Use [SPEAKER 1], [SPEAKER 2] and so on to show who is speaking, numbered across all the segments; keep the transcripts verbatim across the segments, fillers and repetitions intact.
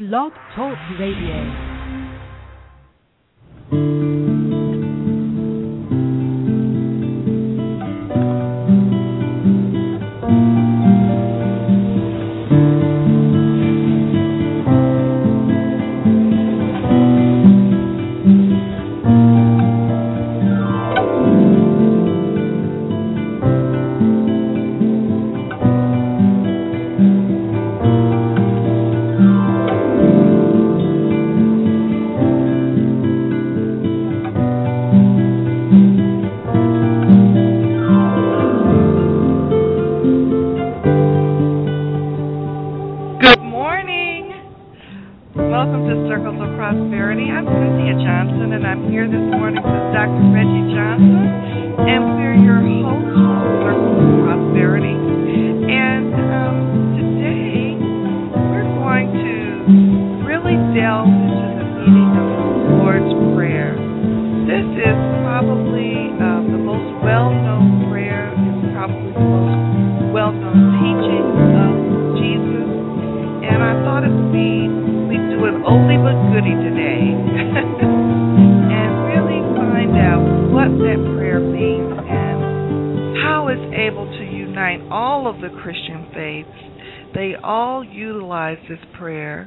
[SPEAKER 1] Blog Talk Radio. This prayer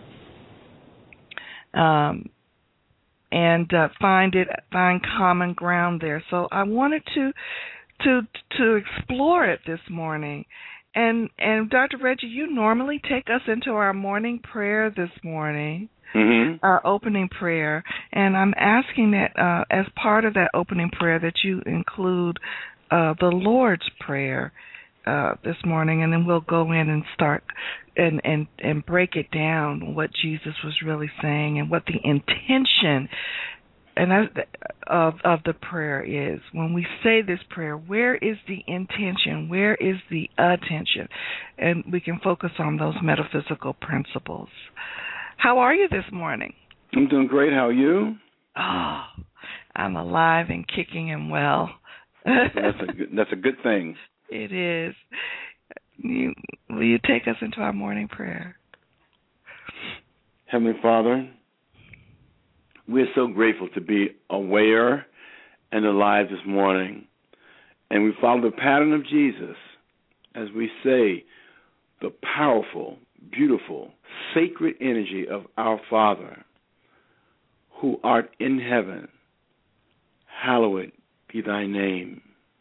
[SPEAKER 1] um, and uh, find it find common ground there. So I wanted to to to explore it this morning. And and Doctor Reggie, you normally take us into our morning prayer this morning,
[SPEAKER 2] mm-hmm.
[SPEAKER 1] our opening prayer, and I'm asking that uh, as part of that opening prayer that you include uh, the Lord's Prayer uh, this morning, and then we'll go in and start and, and, and break it down, what Jesus was really saying and what the intention and of of the prayer is. When we say this prayer, where is the intention? Where is the attention? And we can focus on those metaphysical principles. How are you this morning?
[SPEAKER 2] I'm doing great. How are you?
[SPEAKER 1] Oh, I'm alive and kicking and well.
[SPEAKER 2] that's, a good, that's a good thing.
[SPEAKER 1] It is. You, will you take us into our morning prayer?
[SPEAKER 2] Heavenly Father, we're so grateful to be aware and alive this morning. And we follow the pattern of Jesus as we say the powerful, beautiful, sacred energy of our Father, who art in heaven. Hallowed be thy name.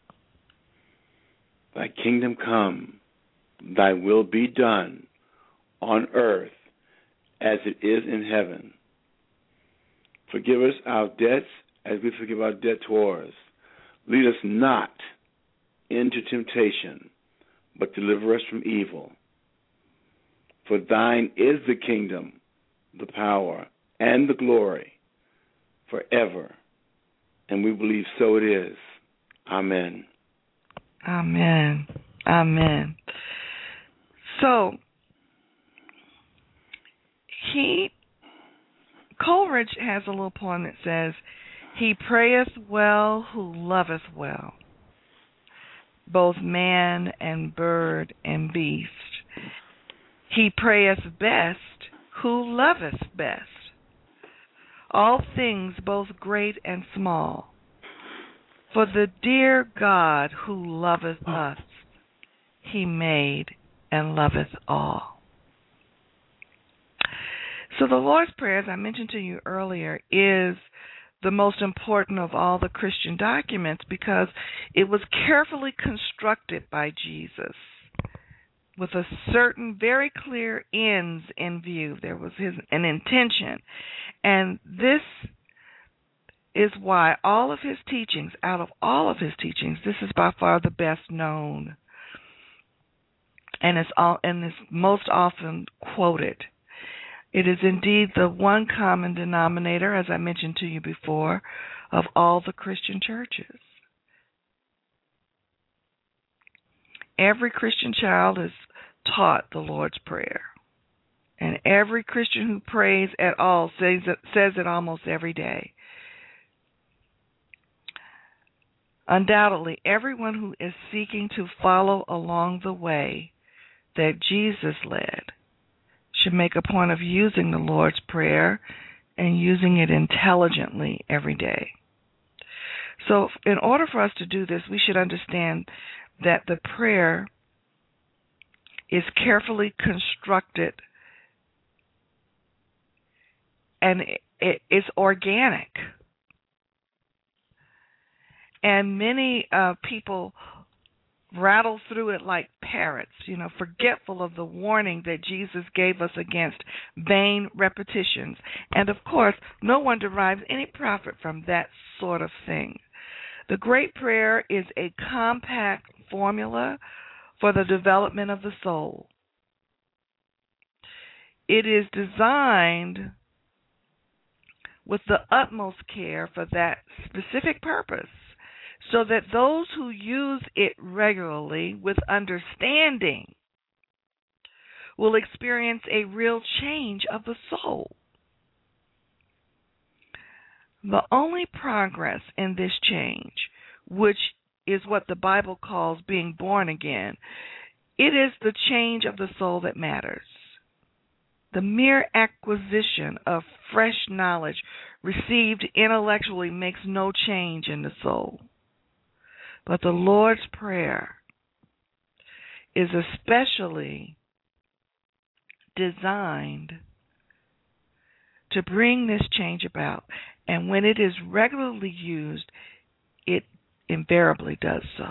[SPEAKER 2] Thy kingdom come, thy will be done on earth as it is in heaven. Forgive us our debts as we forgive our debtors. Lead us not into temptation, but deliver us from evil. For thine is the kingdom, the power, and the glory forever. And we believe so it is. Amen.
[SPEAKER 1] Amen. Amen. So, he, Coleridge has a little poem that says, he prayeth well who loveth well, both man and bird and beast. He prayeth best who loveth best, all things both great and small. For the dear God who loveth us, he made and loveth all. So the Lord's Prayer, as I mentioned to you earlier, is the most important of all the Christian documents because it was carefully constructed by Jesus with a certain very clear ends in view. There was his an intention. And this is why all of his teachings, out of all of his teachings, this is by far the best known and is all and is most often quoted. It is indeed the one common denominator, as I mentioned to you before, of all the Christian churches. Every Christian child is taught the Lord's Prayer. And every Christian who prays at all says it, says it almost every day. Undoubtedly, everyone who is seeking to follow along the way that Jesus led should make a point of using the Lord's Prayer and using it intelligently every day. So in order for us to do this, we should understand that the prayer is carefully constructed and it is organic. And many uh, people rattle through it like parrots, you know, forgetful of the warning that Jesus gave us against vain repetitions. And of course, no one derives any profit from that sort of thing. The Great Prayer is a compact formula for the development of the soul. It is designed with the utmost care for that specific purpose, so that those who use it regularly with understanding will experience a real change of the soul. The only progress in this change, which is what the Bible calls being born again, it is the change of the soul that matters. The mere acquisition of fresh knowledge received intellectually makes no change in the soul. But the Lord's Prayer is especially designed to bring this change about. And when it is regularly used, it invariably does so.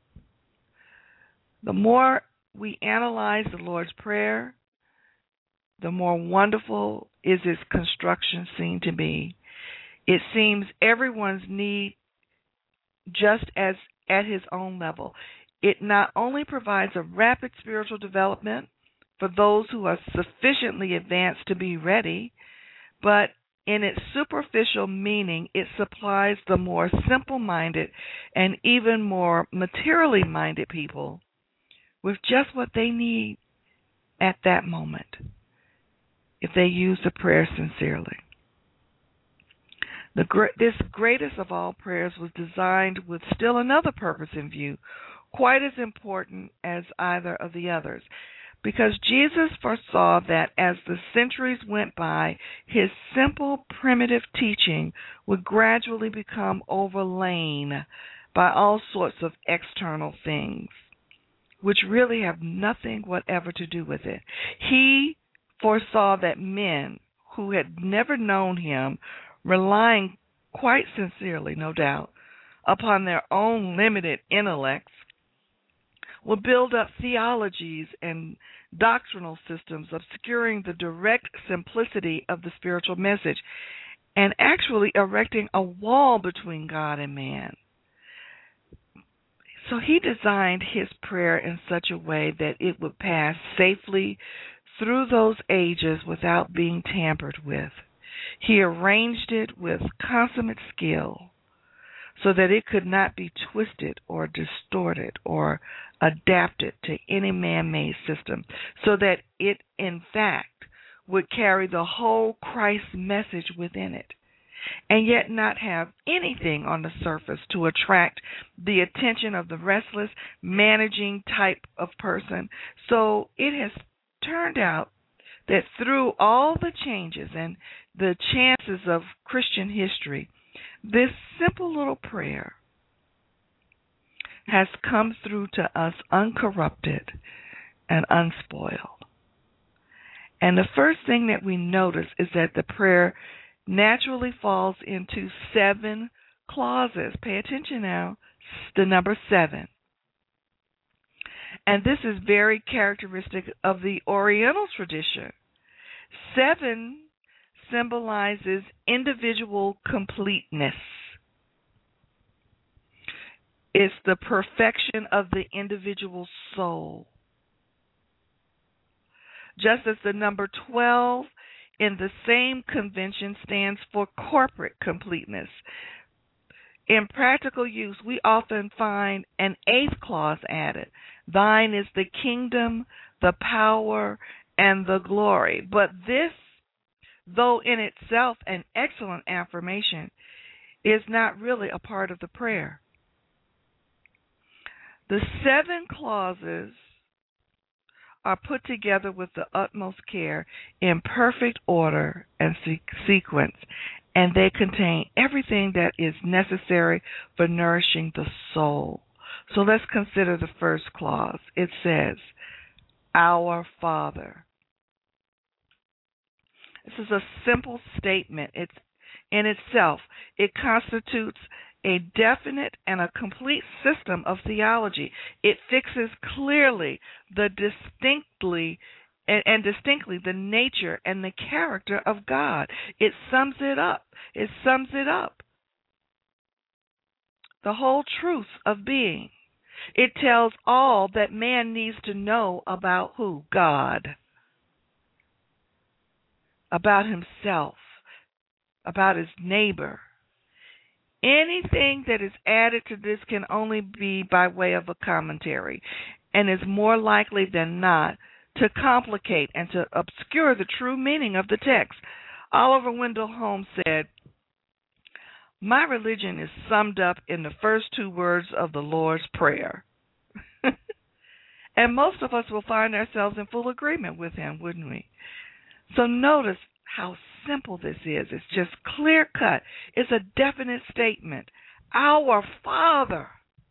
[SPEAKER 1] The more we analyze the Lord's Prayer, the more wonderful is its construction seen to be. It seems everyone's need just as at his own level. It not only provides a rapid spiritual development for those who are sufficiently advanced to be ready, but in its superficial meaning, it supplies the more simple-minded and even more materially minded people with just what they need at that moment, if they use the prayer sincerely. The, this greatest of all prayers was designed with still another purpose in view, quite as important as either of the others, because Jesus foresaw that as the centuries went by, his simple, primitive teaching would gradually become overlain by all sorts of external things, which really have nothing whatever to do with it. He foresaw that men who had never known him, relying quite sincerely, no doubt, upon their own limited intellects, will build up theologies and doctrinal systems obscuring the direct simplicity of the spiritual message and actually erecting a wall between God and man. So he designed his prayer in such a way that it would pass safely through those ages without being tampered with. He arranged it with consummate skill so that it could not be twisted or distorted or adapted to any man-made system, so that it, in fact, would carry the whole Christ message within it, and yet not have anything on the surface to attract the attention of the restless, managing type of person. So it has turned out that through all the changes and the chances of Christian history, this simple little prayer has come through to us uncorrupted and unspoiled. And the first thing that we notice is that the prayer naturally falls into seven clauses. Pay attention now, the number seven. And this is very characteristic of the Oriental tradition. Seven symbolizes individual completeness. It's the perfection of the individual soul. Just as the number twelve in the same convention stands for corporate completeness. In practical use, we often find an eighth clause added. Thine is the kingdom, the power, and the glory. But this, though in itself an excellent affirmation, is not really a part of the prayer. The seven clauses are put together with the utmost care in perfect order and se- sequence, and they contain everything that is necessary for nourishing the soul. So let's consider the first clause. It says, Our Father. This is a simple statement. It's in itself. It constitutes a definite and a complete system of theology. It fixes clearly the distinctly and, and distinctly the nature and the character of God. It sums it up. It sums it up. The whole truth of being. It tells all that man needs to know about who? God. About himself. About his neighbor. Anything that is added to this can only be by way of a commentary, and is more likely than not to complicate and to obscure the true meaning of the text. Oliver Wendell Holmes said, My religion is summed up in the first two words of the Lord's Prayer. And most of us will find ourselves in full agreement with him, wouldn't we? So notice how simple this is. It's just clear cut. It's a definite statement. Our Father.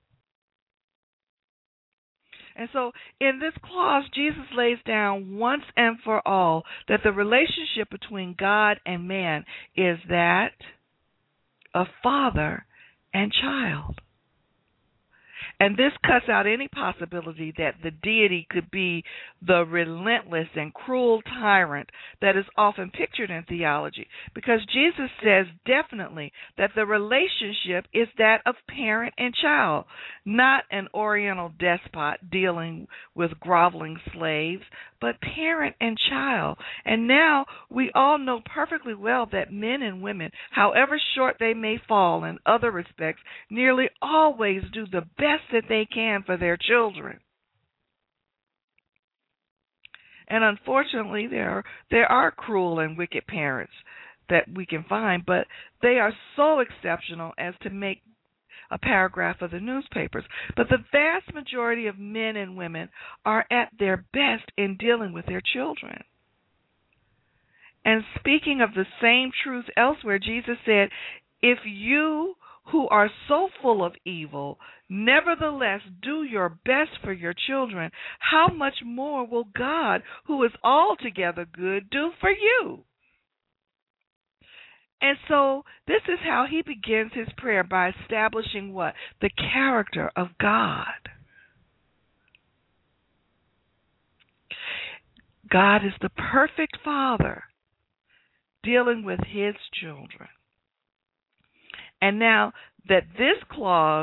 [SPEAKER 1] And so in this clause, Jesus lays down once and for all that the relationship between God and man is that of father and child. And this cuts out any possibility that the deity could be the relentless and cruel tyrant that is often pictured in theology, because Jesus says definitely that the relationship is that of parent and child, not an oriental despot dealing with groveling slaves, but parent and child. And now we all know perfectly well that men and women, however short they may fall in other respects, nearly always do the best that they can for their children. And unfortunately, there are, there are cruel and wicked parents that we can find, but they are so exceptional as to make a paragraph of the newspapers. But the vast majority of men and women are at their best in dealing with their children. And speaking of the same truth elsewhere, Jesus said, if you who are so full of evil nevertheless do your best for your children, how much more will God, who is altogether good, do for you? And so this is how he begins his prayer, by establishing what? The character of God. God is the perfect Father dealing with his children. And now that this clause,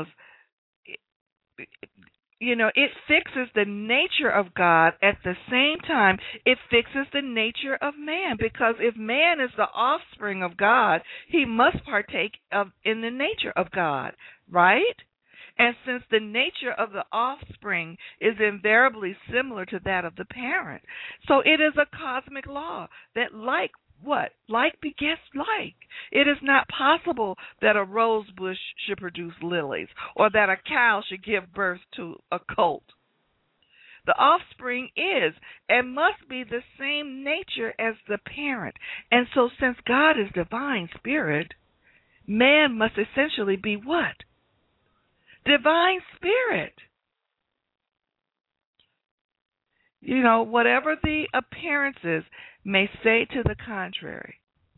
[SPEAKER 1] you know, it fixes the nature of God, at the same time it fixes the nature of man, because if man is the offspring of God, he must partake of in the nature of God, right? And since the nature of the offspring is invariably similar to that of the parent, so it is a cosmic law that like what? Like begets like. It is not possible that a rose bush should produce lilies, or that a cow should give birth to a colt. The offspring is and must be the same nature as the parent. And so since God is divine spirit, man must essentially be what? Divine spirit. You know, whatever the appearances may say to the contrary,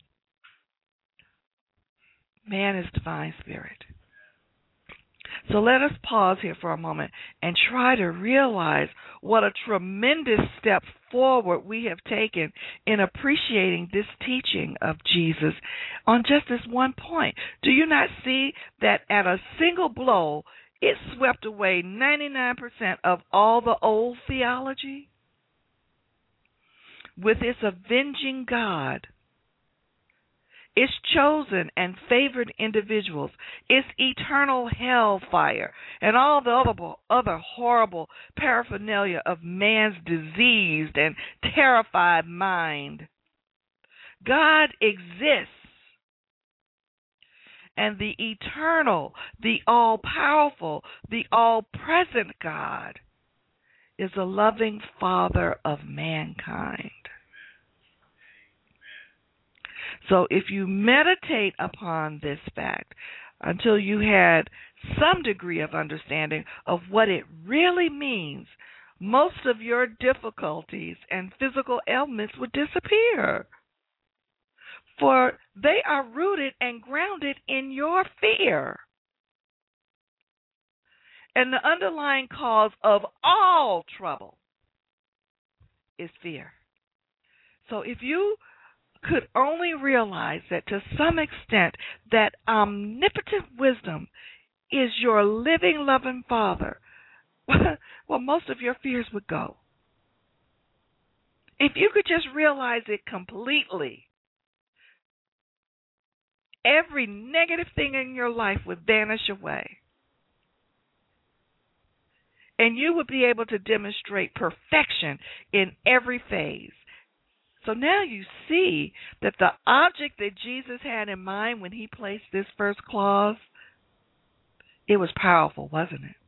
[SPEAKER 1] man is divine spirit. So let us pause here for a moment and try to realize what a tremendous step forward we have taken in appreciating this teaching of Jesus on just this one point. Do you not see that at a single blow, it swept away ninety-nine percent of all the old theology? With its avenging God, its chosen and favored individuals, its eternal hellfire, and all the other, other horrible paraphernalia of man's diseased and terrified mind. God exists, and the eternal, the all-powerful, the all-present God is a loving Father of mankind. So if you meditate upon this fact until you had some degree of understanding of what it really means, most of your difficulties and physical ailments would disappear. For they are rooted and grounded in your fear. And the underlying cause of all trouble is fear. So if you could only realize that to some extent that omnipotent wisdom is your living, loving Father, well, most of your fears would go. If you could just realize it completely, every negative thing in your life would vanish away. And you would be able to demonstrate perfection in every phase. So now you see that the object that Jesus had in mind when he placed this first clause, it was powerful, wasn't it?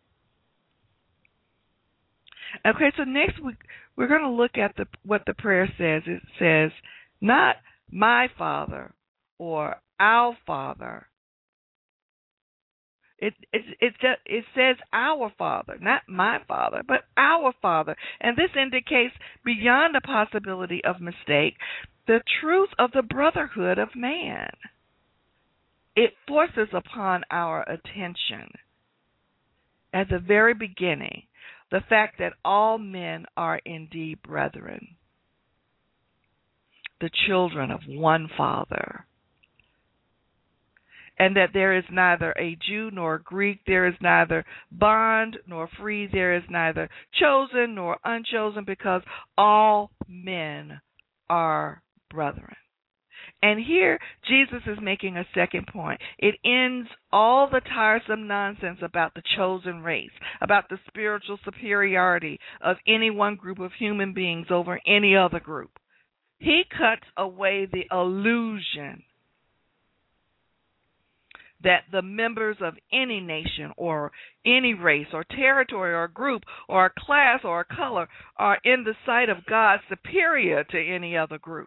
[SPEAKER 1] Okay, so next week we're going to look at the what the prayer says. It says, not my Father or our Father. It it it, it says our Father, not my Father, but our Father. And this indicates, beyond the possibility of mistake, the truth of the brotherhood of man. It forces upon our attention, at the very beginning, the fact that all men are indeed brethren, the children of one Father. And that there is neither a Jew nor a Greek, there is neither bond nor free, there is neither chosen nor unchosen, because all men are brethren. And here Jesus is making a second point. It ends all the tiresome nonsense about the chosen race, about the spiritual superiority of any one group of human beings over any other group. He cuts away the illusion that the members of any nation or any race or territory or group or class or color are in the sight of God superior to any other group.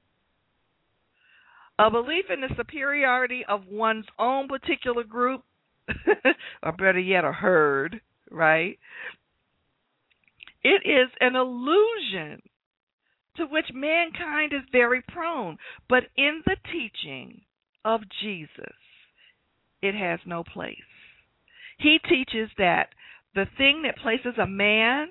[SPEAKER 1] A belief in the superiority of one's own particular group, or better yet, a herd, right? It is an illusion to which mankind is very prone. But in the teaching of Jesus, it has no place. He teaches that the thing that places a man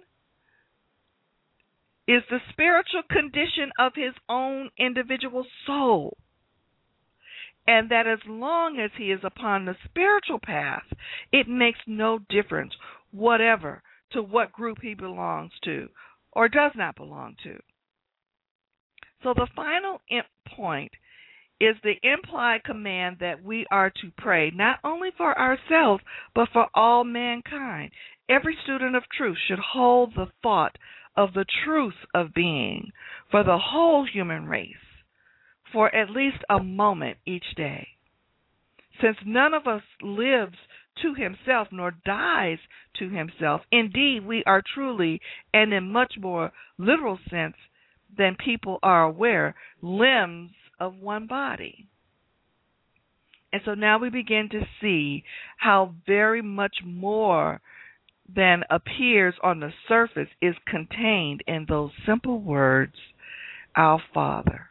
[SPEAKER 1] is the spiritual condition of his own individual soul. And that as long as he is upon the spiritual path, it makes no difference whatever to what group he belongs to or does not belong to. So the final point is the implied command that we are to pray not only for ourselves, but for all mankind. Every student of truth should hold the thought of the truth of being for the whole human race for at least a moment each day. Since none of us lives to himself nor dies to himself, indeed we are truly, and in much more literal sense than people are aware, limbs of one body. And so now we begin to see how very much more than appears on the surface is contained in those simple words, our Father.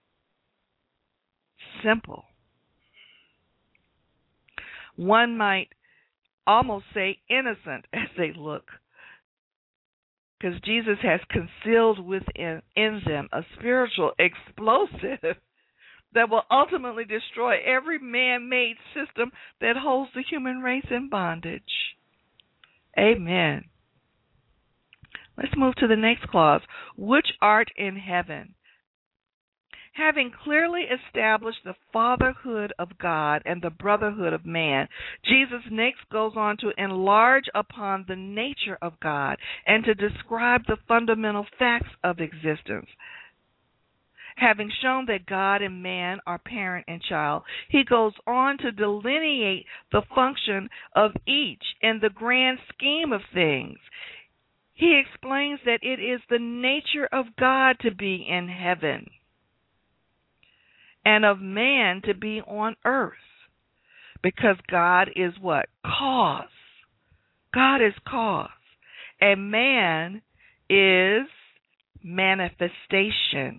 [SPEAKER 1] Simple. One might almost say innocent as they look, because Jesus has concealed within in them a spiritual explosive that will ultimately destroy every man-made system that holds the human race in bondage. Amen. Let's move to the next clause. Which art in heaven. Having clearly established the fatherhood of God and the brotherhood of man, Jesus next goes on to enlarge upon the nature of God and to describe the fundamental facts of existence. Having shown that God and man are parent and child, he goes on to delineate the function of each in the grand scheme of things. He explains that it is the nature of God to be in heaven and of man to be on earth, because God is what? Cause. God is cause. And man is manifestation.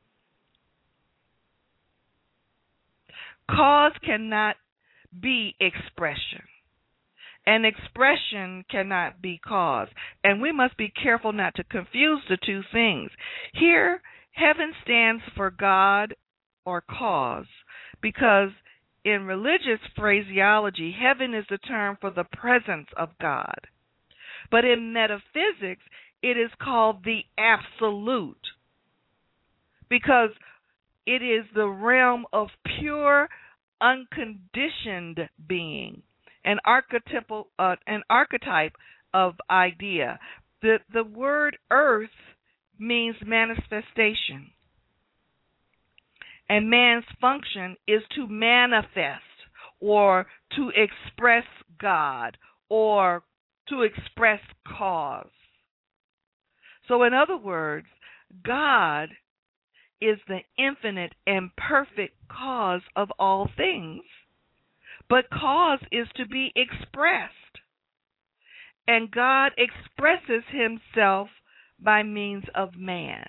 [SPEAKER 1] Cause cannot be expression. And expression cannot be cause. And we must be careful not to confuse the two things. Here, heaven stands for God or cause, because in religious phraseology, heaven is the term for the presence of God. But in metaphysics, it is called the absolute, because it is the realm of pure, unconditioned being, an archetypal, uh, an archetype of idea. The the word earth means manifestation, and man's function is to manifest or to express God or to express cause. So, in other words, God is the infinite and perfect cause of all things, but cause is to be expressed. And God expresses himself by means of man.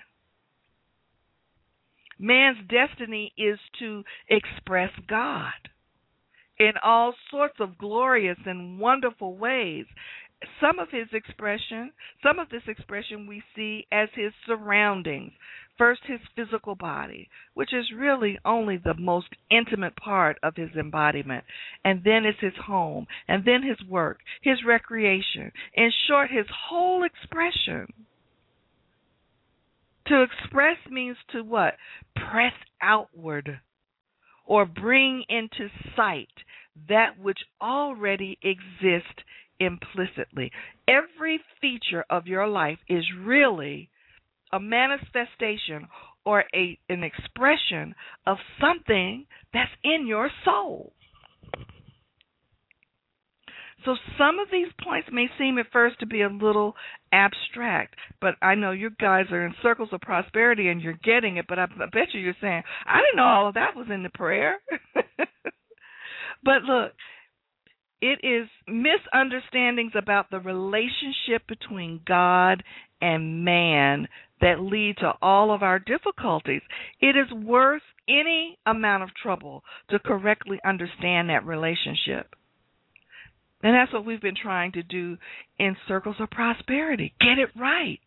[SPEAKER 1] Man's destiny is to express God in all sorts of glorious and wonderful ways. Some of his expression, some of this expression we see as his surroundings. First, his physical body, which is really only the most intimate part of his embodiment. And then it's his home, and then his work, his recreation. In short, his whole expression. To express means to what? Press outward or bring into sight that which already exists implicitly. Every feature of your life is really a manifestation or a an expression of something that's in your soul. So some of these points may seem at first to be a little abstract, but I know you guys are in circles of prosperity and you're getting it, but I, I bet you you're saying, I didn't know all of that was in the prayer. But look, it is misunderstandings about the relationship between God and man that lead to all of our difficulties. It is worth any amount of trouble to correctly understand that relationship. And that's what we've been trying to do in Circles of Prosperity. Get it right.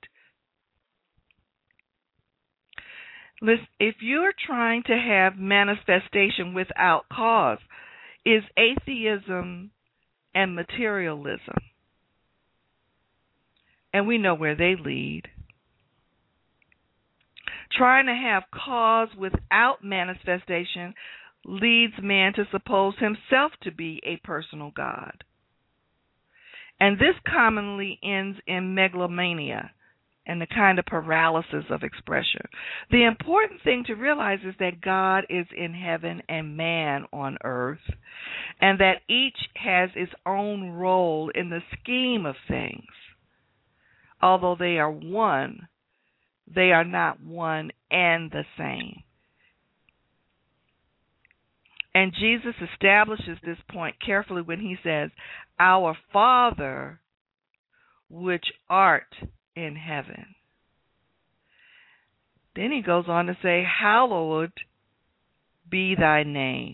[SPEAKER 1] Listen, if you're trying to have manifestation without cause, is atheism and materialism. And we know where they lead. Trying to have cause without manifestation leads man to suppose himself to be a personal God. And this commonly ends in megalomania and the kind of paralysis of expression. The important thing to realize is that God is in heaven and man on earth, and that each has its own role in the scheme of things. Although they are one, they are not one and the same. And Jesus establishes this point carefully when he says, Our Father, which art in heaven. Then he goes on to say, Hallowed be thy name.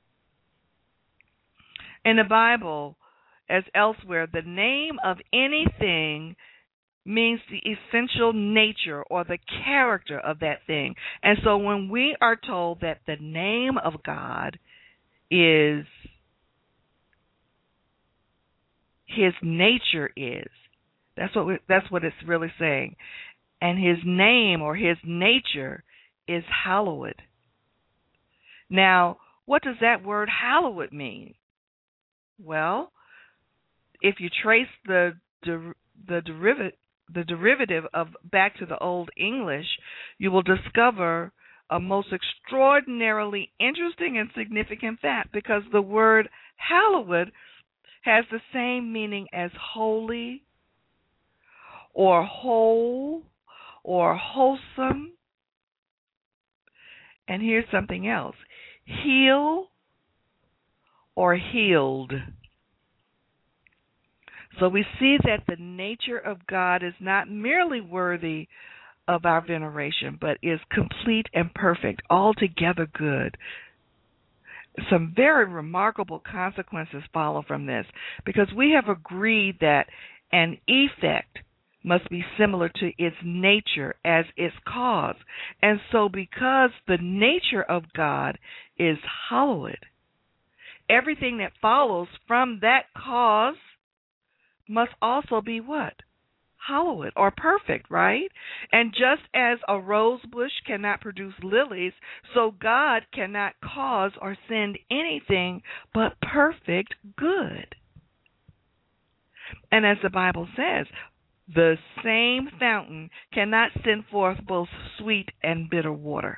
[SPEAKER 1] In the Bible, as elsewhere, the name of anything means the essential nature or the character of that thing. And so when we are told that the name of God is, his nature is, that's what we, that's what it's really saying. And his name or his nature is hallowed. Now, what does that word hallowed mean? Well, if you trace the der, the derivative the derivative of back to the Old English, you will discover a most extraordinarily interesting and significant fact, because the word hallowed has the same meaning as holy or whole or wholesome. And here's something else: heal or healed. So we see that the nature of God is not merely worthy of our veneration, but is complete and perfect, altogether good. Some very remarkable consequences follow from this, because we have agreed that an effect must be similar to its nature as its cause. And so because the nature of God is hallowed, everything that follows from that cause must also be what? Hallowed or perfect, right? And just as a rose bush cannot produce lilies, so God cannot cause or send anything but perfect good. And as the Bible says, the same fountain cannot send forth both sweet and bitter water.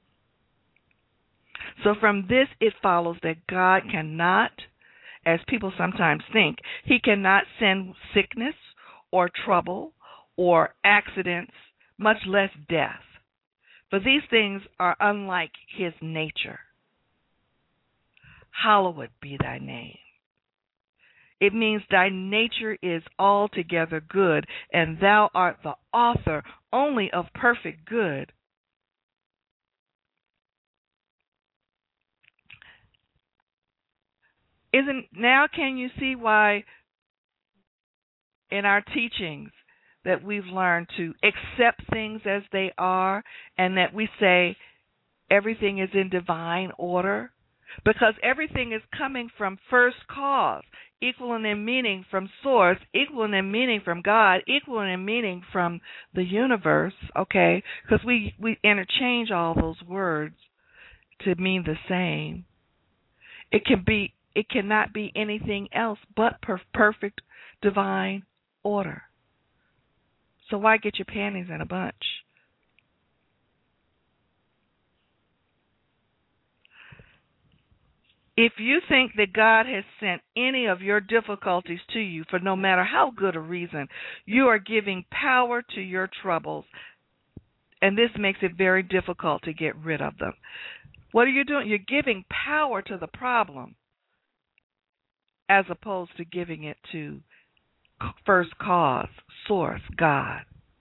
[SPEAKER 1] So from this it follows that God cannot, as people sometimes think, he cannot send sickness or trouble or accidents, much less death. For these things are unlike his nature. Hallowed be thy name. It means thy nature is altogether good, and thou art the author only of perfect good. Isn't now can you see why in our teachings that we've learned to accept things as they are, and that we say everything is in divine order? Because everything is coming from first cause, equal in meaning from source, equal in meaning from God, equal in meaning from the universe, okay? Because we, we interchange all those words to mean the same. It can be, it cannot be anything else but per- perfect divine order. So why get your panties in a bunch? If you think that God has sent any of your difficulties to you for no matter how good a reason, you are giving power to your troubles, and this makes it very difficult to get rid of them. What are you doing? You're giving power to the problem as opposed to giving it to first cause, source, God.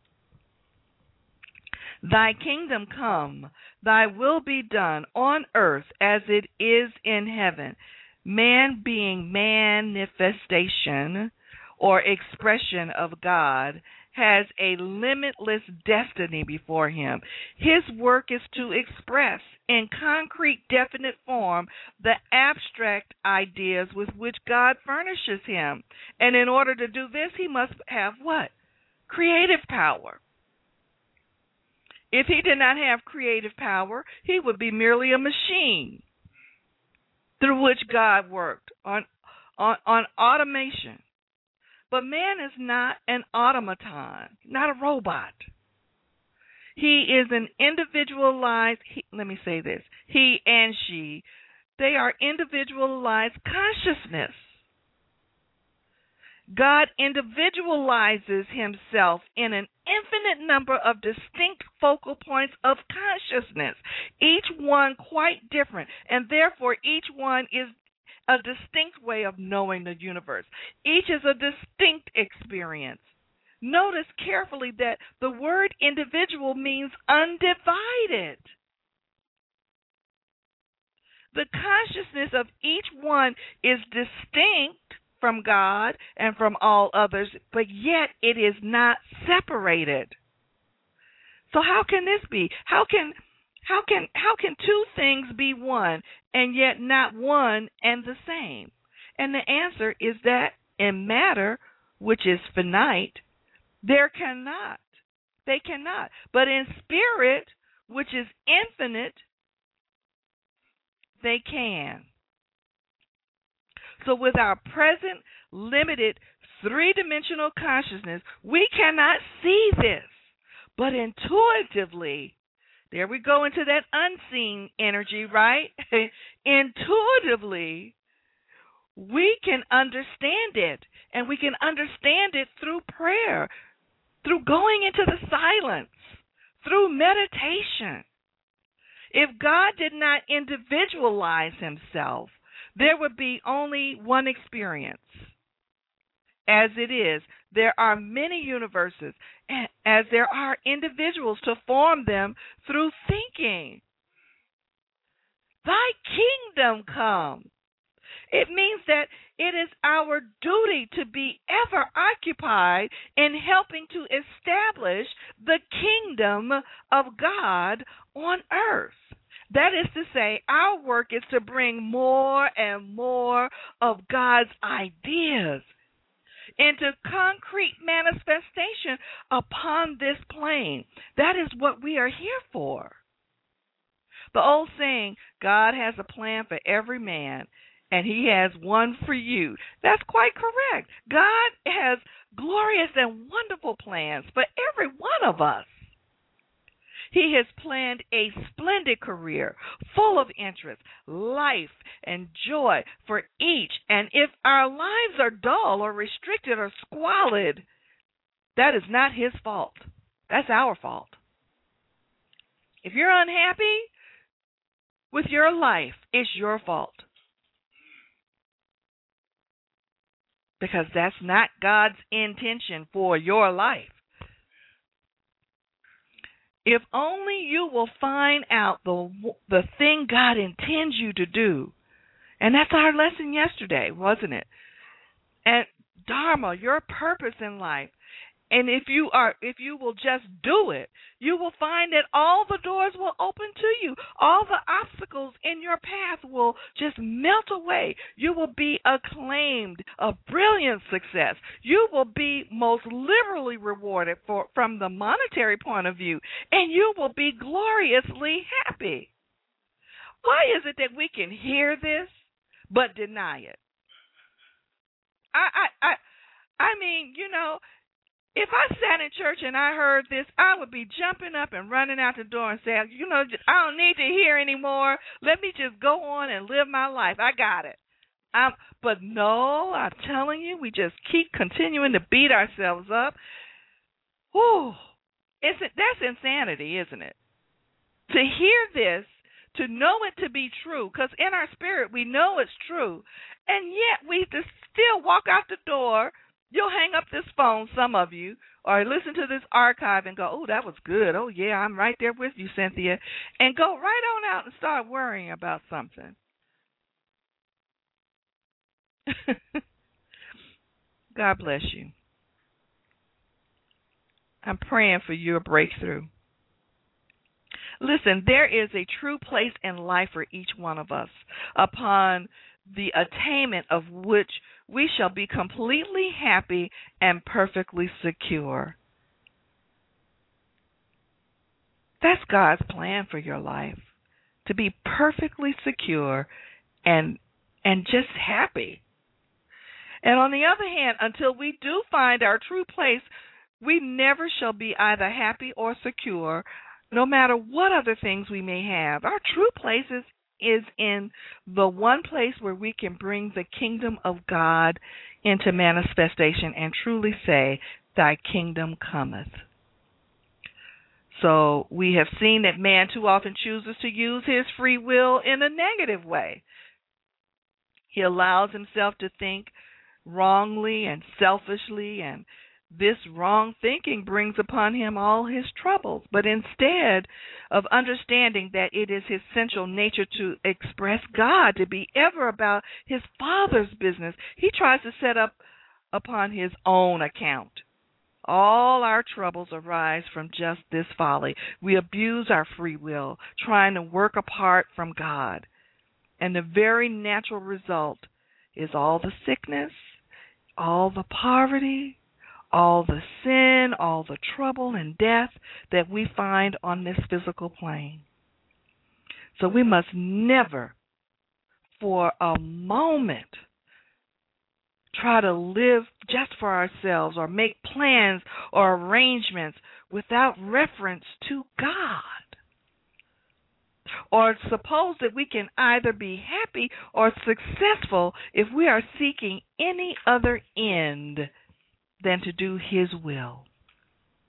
[SPEAKER 1] Thy kingdom come, thy will be done on earth as it is in heaven. Man being manifestation or expression of God has a limitless destiny before him. His work is to express in concrete, definite form the abstract ideas with which God furnishes him. And in order to do this, he must have what? Creative power. If he did not have creative power, he would be merely a machine through which God worked on, on, on automation. But man is not an automaton, not a robot. He is an individualized, he, let me say this, he and she, they are individualized consciousness. God individualizes himself in an infinite number of distinct focal points of consciousness, each one quite different, and therefore each one is a distinct way of knowing the universe. Each is a distinct experience. Notice carefully that the word individual means undivided. The consciousness of each one is distinct from God and from all others, but yet it is not separated. So how can this be? How can how can how can two things be one and yet not one and the same? And the answer is that in matter, which is finite, there cannot. They cannot. But in spirit, which is infinite, they can. So with our present limited three-dimensional consciousness, we cannot see this. But intuitively, there we go into that unseen energy, right? Intuitively, we can understand it, and we can understand it through prayer. through going into the silence, through meditation. If God did not individualize himself, there would be only one experience. As it is, there are many universes, as there are individuals to form them through thinking. Thy kingdom come. It means that it is our duty to be ever occupied in helping to establish the kingdom of God on earth. That is to say, our work is to bring more and more of God's ideas into concrete manifestation upon this plane. That is what we are here for. The old saying, God has a plan for every man, and he has one for you. That's quite correct. God has glorious and wonderful plans for every one of us. He has planned a splendid career full of interest, life, and joy for each. And if our lives are dull or restricted or squalid, that is not his fault. That's our fault. If you're unhappy with your life, it's your fault. Because that's not God's intention for your life. If only you will find out the the thing God intends you to do. And that's our lesson yesterday, wasn't it? And Dharma, your purpose in life. And if you are if you will just do it, you will find that all the doors will open to you. All the obstacles in your path will just melt away. You will be acclaimed a brilliant success. You will be most liberally rewarded for from the monetary point of view, and you will be gloriously happy. Why is it that we can hear this but deny it? I I I, I mean, you know, if I sat in church and I heard this, I would be jumping up and running out the door and saying, you know, I don't need to hear anymore. Let me just go on and live my life. I got it. Um, but no, I'm telling you, we just keep continuing to beat ourselves up. Whew. It's, that's insanity, isn't it? To hear this, to know it to be true, because in our spirit we know it's true, and yet we just still walk out the door. You'll hang up this phone, some of you, or listen to this archive and go, oh, that was good. Oh, yeah, I'm right there with you, Cynthia. And go right on out and start worrying about something. God bless you. I'm praying for your breakthrough. Listen, there is a true place in life for each one of us, upon the attainment of which we shall be completely happy and perfectly secure. That's God's plan for your life, to be perfectly secure and and just happy. And on the other hand, until we do find our true place, we never shall be either happy or secure, no matter what other things we may have. Our true place is is in the one place where we can bring the kingdom of God into manifestation and truly say, thy kingdom cometh. So we have seen that man too often chooses to use his free will in a negative way. He allows himself to think wrongly and selfishly, and this wrong thinking brings upon him all his troubles. But instead of understanding that it is his central nature to express God, to be ever about his Father's business, he tries to set up upon his own account. All our troubles arise from just this folly. We abuse our free will, trying to work apart from God. And the very natural result is all the sickness, all the poverty, all the sin, all the trouble and death that we find on this physical plane. So we must never, for a moment, try to live just for ourselves or make plans or arrangements without reference to God. Or suppose that we can either be happy or successful if we are seeking any other end than to do His will.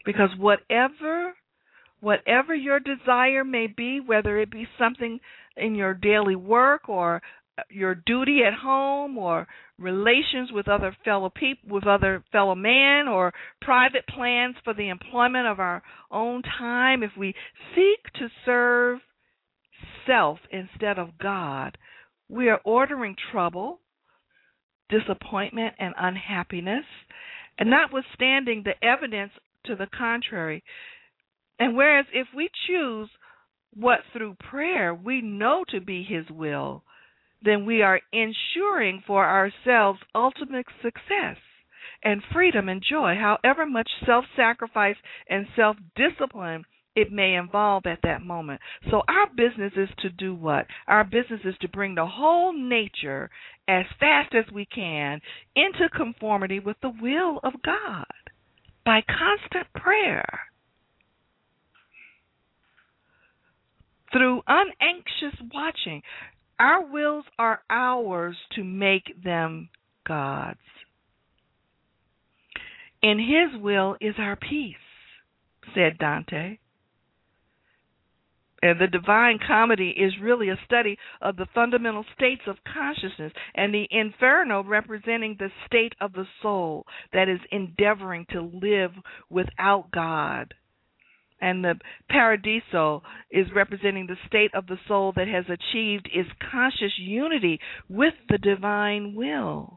[SPEAKER 1] Because whatever whatever your desire may be, whether it be something in your daily work or your duty at home or relations with other fellow people, with other fellow man, or private plans for the employment of our own time, if we seek to serve self instead of God, we are ordering trouble, disappointment, and unhappiness, and notwithstanding the evidence to the contrary. And whereas if we choose what through prayer we know to be His will, then we are ensuring for ourselves ultimate success and freedom and joy, however much self-sacrifice and self-discipline it may involve at that moment. So our business is to do what? Our business is to bring the whole nature as fast as we can into conformity with the will of God by constant prayer. Through unanxious watching, our wills are ours to make them God's. In His will is our peace, said Dante. And the Divine Comedy is really a study of the fundamental states of consciousness, and the Inferno representing the state of the soul that is endeavoring to live without God. And the Paradiso is representing the state of the soul that has achieved its conscious unity with the divine will.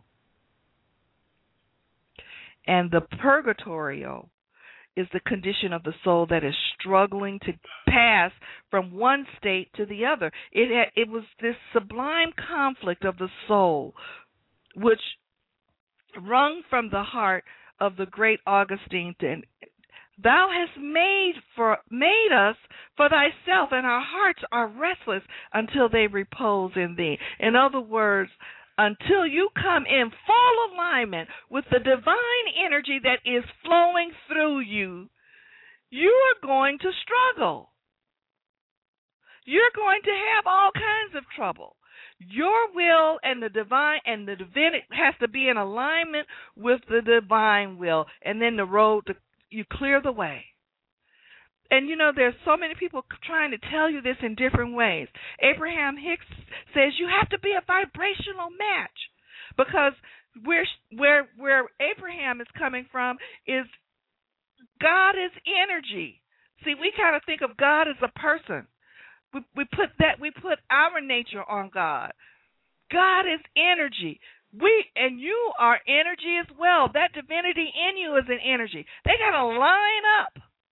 [SPEAKER 1] And the Purgatorio is the condition of the soul that is struggling to pass from one state to the other. It had, it was this sublime conflict of the soul which wrung from the heart of the great Augustine. Thou hast made for made us for thyself, and our hearts are restless until they repose in thee. In other words, until you come in full alignment with the divine energy that is flowing through you, you are going to struggle. You're going to have all kinds of trouble. Your will and the divine and the divine has to be in alignment with the divine will, and then the road to you clear the way. And you know, there's so many people trying to tell you this in different ways. Abraham Hicks says you have to be a vibrational match, because where where where Abraham is coming from is God is energy. See, we kind of think of God as a person. We we put that we put our nature on God. God is energy. We and you are energy as well. That divinity in you is an energy. They got to line up.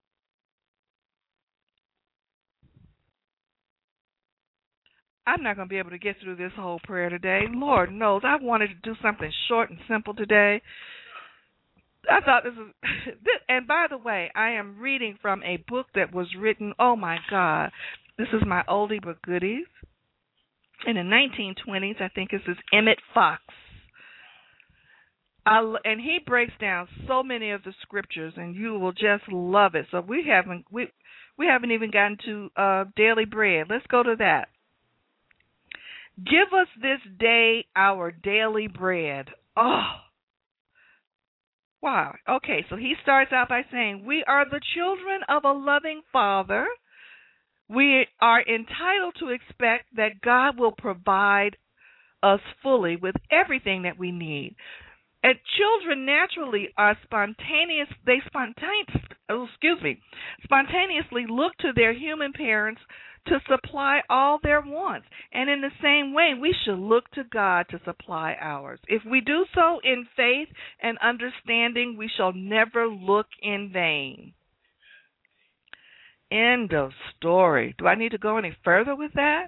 [SPEAKER 1] I'm not going to be able to get through this whole prayer today. Lord knows I wanted to do something short and simple today. I thought this was, and by the way, I am reading from a book that was written, oh my God, this is my oldie but goodies. In the nineteen twenties, I think this is Emmett Fox. I, and he breaks down so many of the scriptures, and you will just love it. So we haven't we we haven't even gotten to uh, daily bread. Let's go to that. Give us this day our daily bread. Oh, wow. Okay, so he starts out by saying, we are the children of a loving Father. We are entitled to expect that God will provide us fully with everything that we need. And children naturally are spontaneous. They spontaneous, oh, excuse me, spontaneously look to their human parents to supply all their wants. And in the same way, we should look to God to supply ours. If we do so in faith and understanding, we shall never look in vain. End of story. Do I need to go any further with that?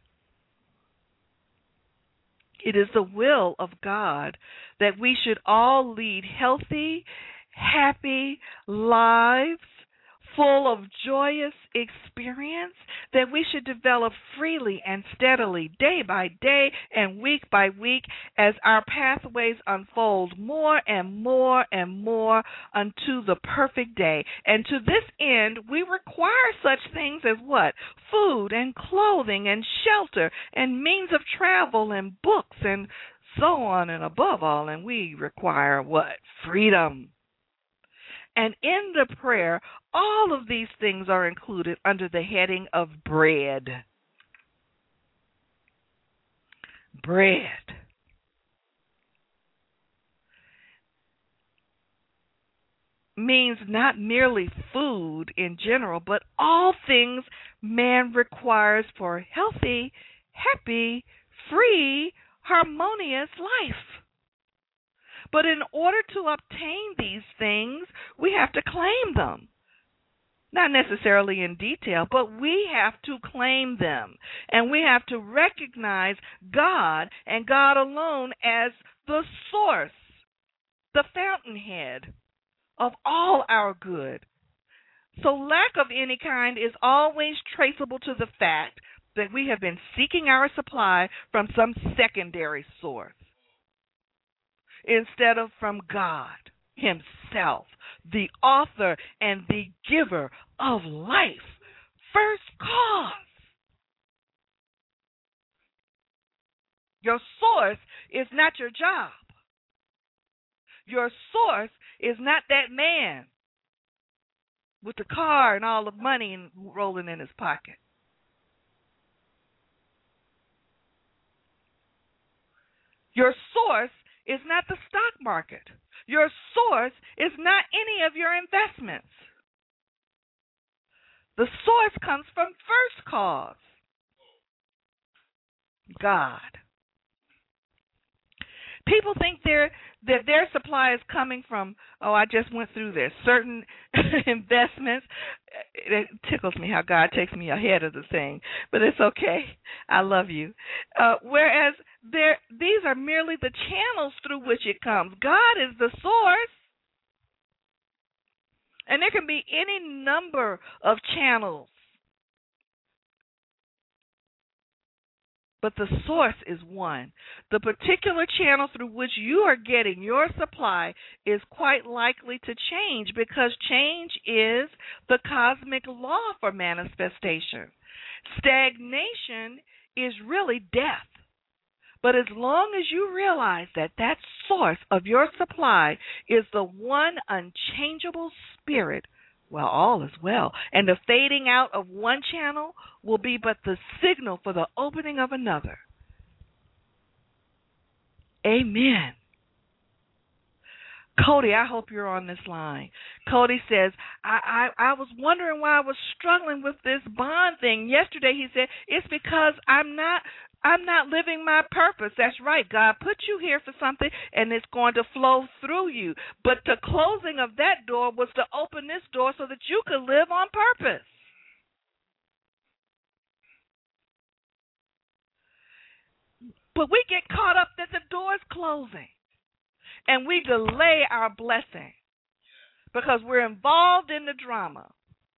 [SPEAKER 1] It is the will of God that we should all lead healthy, happy lives, full of joyous experience, that we should develop freely and steadily, day by day and week by week, as our pathways unfold more and more and more unto the perfect day. And to this end, we require such things as what? Food and clothing and shelter and means of travel and books and so on, and above all, and we require what? Freedom. And in the prayer, all of these things are included under the heading of bread. Bread. Means not merely food in general, but all things man requires for healthy, happy, free, harmonious life. But in order to obtain these things, we have to claim them. Not necessarily in detail, but we have to claim them. And we have to recognize God and God alone as the source, the fountainhead of all our good. So lack of any kind is always traceable to the fact that we have been seeking our supply from some secondary source instead of from God Himself, the author and the giver of life. First cause. Your source is not your job. Your source is not that man with the car and all the money rolling in his pocket. Your source is not the stock market. Your source is not any of your investments. The source comes from first cause, God. People think their that their supply is coming from, oh, I just went through this, certain investments. It tickles me how God takes me ahead of the thing, but it's okay. I love you. Uh, whereas there, these are merely the channels through which it comes. God is the source, and there can be any number of channels. But the source is one. The particular channel through which you are getting your supply is quite likely to change because change is the cosmic law for manifestation. Stagnation is really death. But as long as you realize that that source of your supply is the one unchangeable spirit, well, all is well. And the fading out of one channel will be but the signal for the opening of another. Amen. Cody, I hope you're on this line. Cody says, I, I, I was wondering why I was struggling with this bond thing. Yesterday he said, it's because I'm not I'm not living my purpose. That's right. God put you here for something, and it's going to flow through you. But the closing of that door was to open this door so that you could live on purpose. But we get caught up that the door's closing, and we delay our blessing because we're involved in the drama.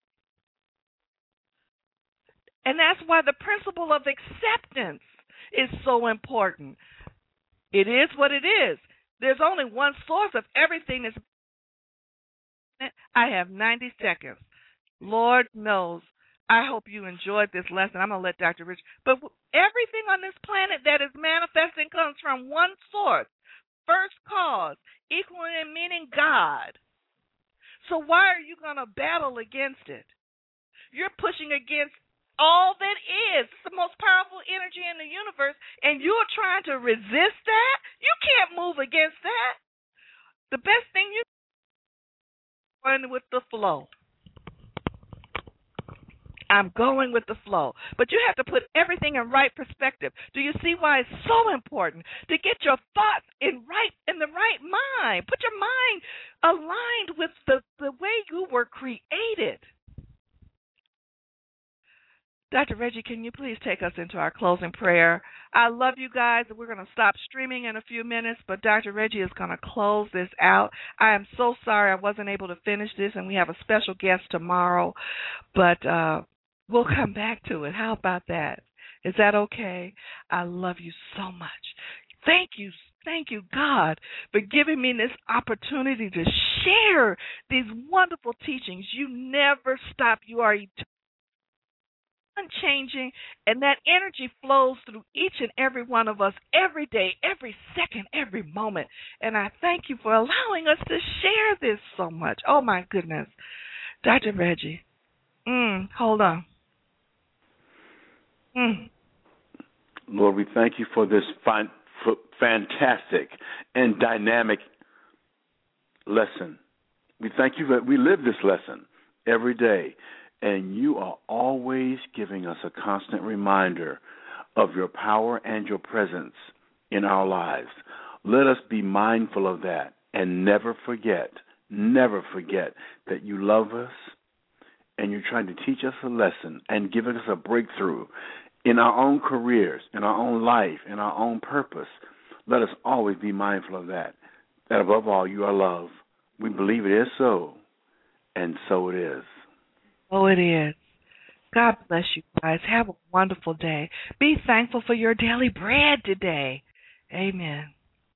[SPEAKER 1] And that's why the principle of acceptance is so important. It is what it is. There's only one source of everything. That's I have ninety seconds. Lord knows. I hope you enjoyed this lesson. I'm going to let Doctor Rich. But everything on this planet that is manifesting comes from one source. First cause, equaling and meaning God. So why are you going to battle against it? You're pushing against all that is. It's the most powerful energy in the universe, and you're trying to resist that? You can't move against that. The best thing you run with the flow. I'm going with the flow. But you have to put everything in right perspective. Do you see why it's so important to get your thoughts in right in the right mind? Put your mind aligned with the, the way you were created. Doctor Reggie, can you please take us into our closing prayer? I love you guys. We're going to stop streaming in a few minutes, but Doctor Reggie is going to close this out. I am so sorry I wasn't able to finish this, and we have a special guest tomorrow, but uh, we'll come back to it. How about that? Is that okay? I love you so much. Thank you. Thank you, God, for giving me this opportunity to share these wonderful teachings. You never stop. You are eternal. unchanging, and that energy flows through each and every one of us every day, every second, every moment. And I thank you for allowing us to share this so much. Oh, my goodness. Doctor Reggie, mm, hold on. Mm.
[SPEAKER 2] Lord, we thank you for this fine, for fantastic and dynamic lesson. We thank you that we live this lesson every day, and you are always giving us a constant reminder of your power and your presence in our lives. Let us be mindful of that and never forget, never forget that you love us and you're trying to teach us a lesson and give us a breakthrough in our own careers, in our own life, in our own purpose. Let us always be mindful of that, that above all you are love. We believe it is so, and so it is.
[SPEAKER 1] Oh, it is. God bless you guys. Have a wonderful day. Be thankful for your daily bread today. Amen.